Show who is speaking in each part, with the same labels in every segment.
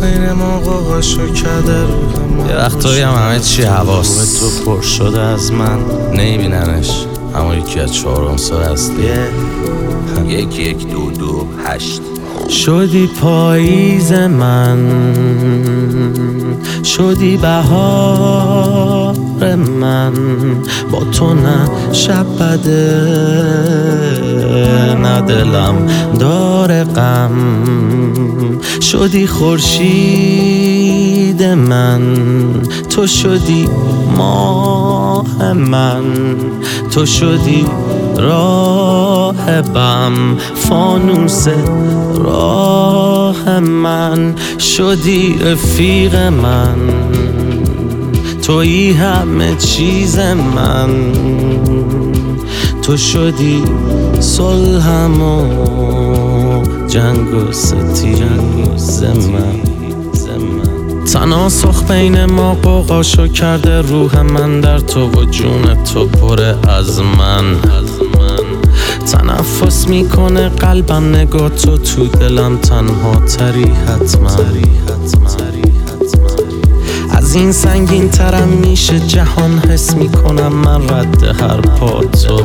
Speaker 1: بین ما قاقاشو کرده روح. یه وقتایی همه چی حواس تو پر شده از من نمیبیننش، اما یکی از 4 سال هستی.
Speaker 2: 1 1 2 2 8
Speaker 1: شدی پاییز من، شدی بهار من، با تو نه شب بده نه دلم داره غم. شدی خورشید من، تو شدی ماه من، تو شدی راهبم، فانوس راه من. شدی رفیق من، تویی همه چیز من، تو شدی صلحم و جنگ و ستیز من. تناسخ بین ما قوقاشو کرده روح من، در تو و جون تو پره از من. تنفس میکنه قلبم نگاه تو دلم تنها تری حتما. از این سنگین ترم میشه جهان، حس میکنم من رد هر پا تو.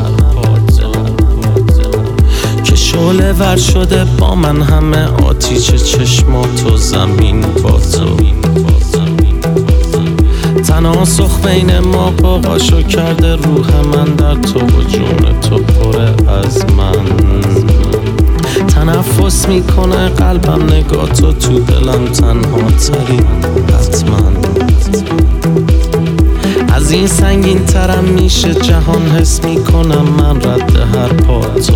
Speaker 1: که شعله ور شده با من همه آتیش چشماتو، زمین با تو. تناسخ بین ما قاقاشو کرده روح من، در تو و جون تو پره از من. تنفس میکنه قلبم نگاه تو دلم تنها تری حتما. از این سنگین ترم میشه جهان، حس میکنم من رد هر پا تو.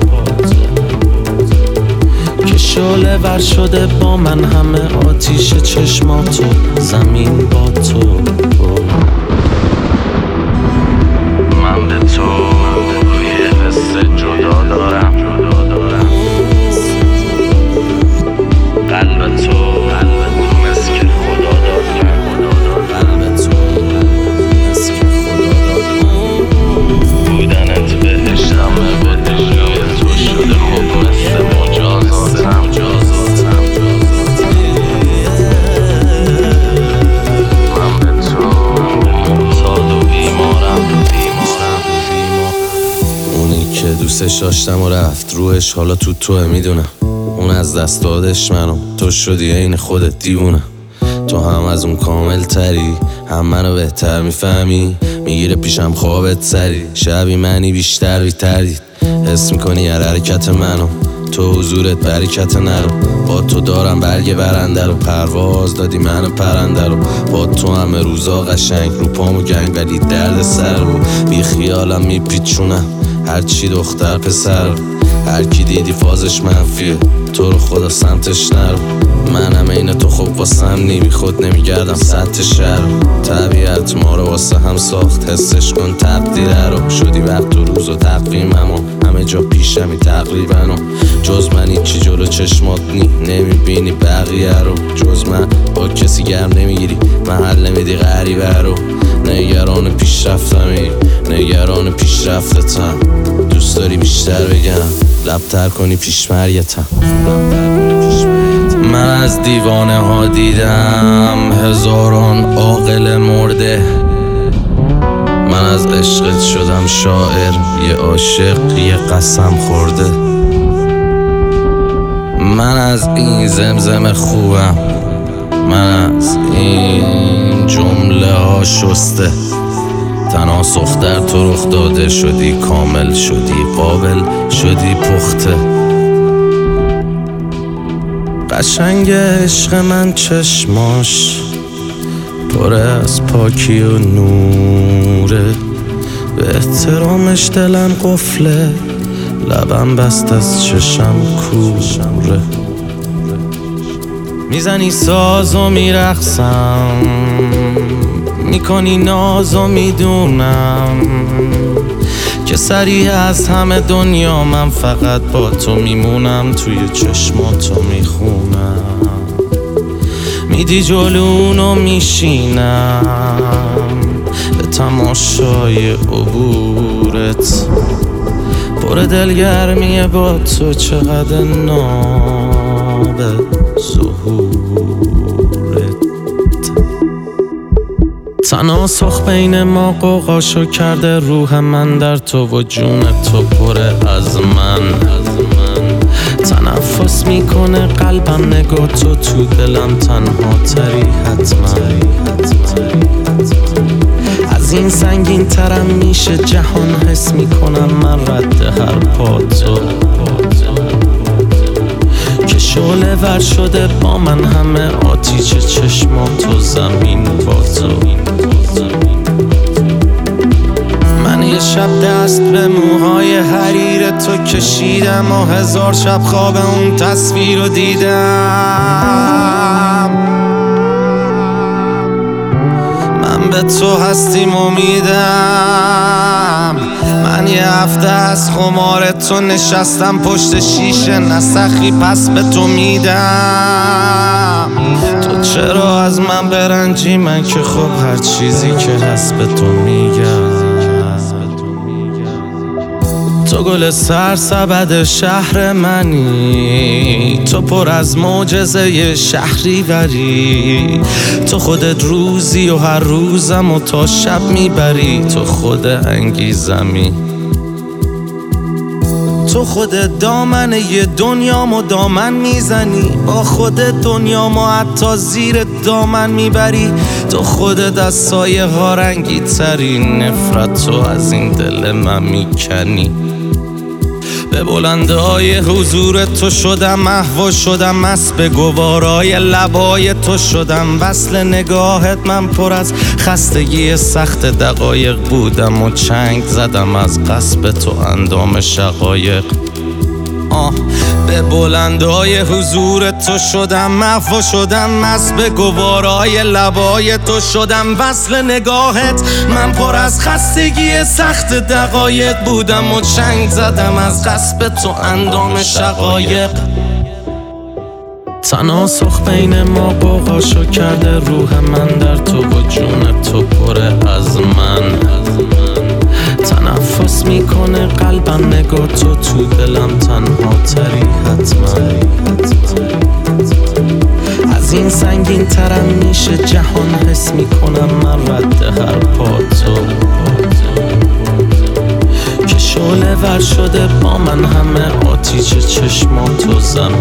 Speaker 1: که شعله ور شده با من همه آتیش چشماتو، زمین با تو.
Speaker 2: من به تو یه حس جدا دارم، قلب تو مثل که خدا داد من،
Speaker 1: قلب تو مثل که خدا داد من.
Speaker 2: بودنت بهشتمه، بهشتم تو شده خوب مثل مجازاتم. من به تو معتاد و بیمارم.
Speaker 1: اونی که دوستش داشتم و رفت روحش حالا توه، میدونم اون از دست دادش منو، تو شدی عین خودت دیوونه. تو هم از اون کامل تری، هم منو بهتر میفهمی، میگیره پیشم خوابت سری. شبی منی بیشتر بیتردید، حس میکنی هر حرکت منو، تو حضورت برکت نرو. با تو دارم برگ برنده رو، پرواز دادی منو پرنده رو. با تو همه روزا قشنگ، رو پامو گنگ ولی درد سر رو. بی خیالم میپیچونم هرچی دختر پسر، هر کی دیدی فازش منفیه، تو رو خدا سمتش نرو. منم این تو خوب واسم نی، خود نمیگردم سطح شهر. طبیعت ما رو واسه هم ساخت، حسش کن تقدیره رو. شدی وقت و روز و تقویمم و همه جا پیشمی تقریبا، و جز من هیچی جلو چشمات نمیبینی بقیه رو. جز من با کسی گرم نمیگیری، محل نمیدی غریبه رو. نگران پیشرفتمی، نگران پیشرفتتم. دوست داری بیشتر بگم، لبتر کنی پیشمریتم. من از دیوانه ها دیدم هزاران عاقل مرده. من از عشقت شدم شاعر، یه عاشق یه قسم خورده. من از این زمزم خوبم، من از این جمله ها شسته. تناسخ در تو رخ داده، شدی کامل، شدی قابل، شدی پخته. قشنگ عشق من چشماش پر از پاکی و نوره، به احترامش دلم قفله، لبم بست از چشم کوره. میزنی ساز و میرقصم، میکنی ناز و میدونم که سریع از همه دنیا من فقط با تو میمونم. توی چشماتو میخونم، میدی جلونو میشینم به تماشای عبورت. پر دلگرمیه با تو، چقدر ناب ظهور. تناسخ بین ما قوقاشو کرده، روح من در تو و جون تو پره از من. تنفس میکنه قلبم نگاه تو دلم تنها تری حتما. از این سنگین ترم میشه جهان، حس میکنم من رد هر پا تو. که شعله ور شده با من همه آتیش چشمات و زمین با تو. من یه شب دست به موهای حریر تو کشیدم و 1000 شب خواب اون تصویر رو دیدم. من به تو هستیم امیدم. من یه هفته از خمار تو نشستم پشت شیشه، نسخی پس به تو میدم. تو چرا از من برنجی؟ من که خب هر چیزی که هست به تو میگم. تو گل سرسبد شهر منی، تو پر از معجزه شهری وری. تو خودت روزی و هر روزم و تا شب میبری. تو خود انگیزمی، تو خودت دامن یه دنیامو دامن میزنی. با خودت دنیامو حتی زیر دامن میبری. تو خودت از سایه ها رنگی تری، نفرت تو از این دل من میکنی. به بلندهای حضور تو شدم محو شدم، مست به گوارای لبای تو شدم. وصل نگاهت من پر از خستگی سخت دقایق بودم و چنگ زدم از قصب تو اندام شقایق. به بلندهای حضور تو شدم محو شدم، مست به گوارای لبای تو شدم. وصل نگاهت من پر از خستگی سخت دقایق بودم و چنگ زدم از قصب تو اندام شقایق. تناسخ بین ما قوقاشو کرده، روح من در تو و جون تو پره از من. تنفس میکنه قلبم نگاه تو دلم تنها تری حتما. از این سنگین ترم میشه جهان، حس میکنم من رد هر پا تو. که شعله ور شده با من همه آتیش چشمات و زمین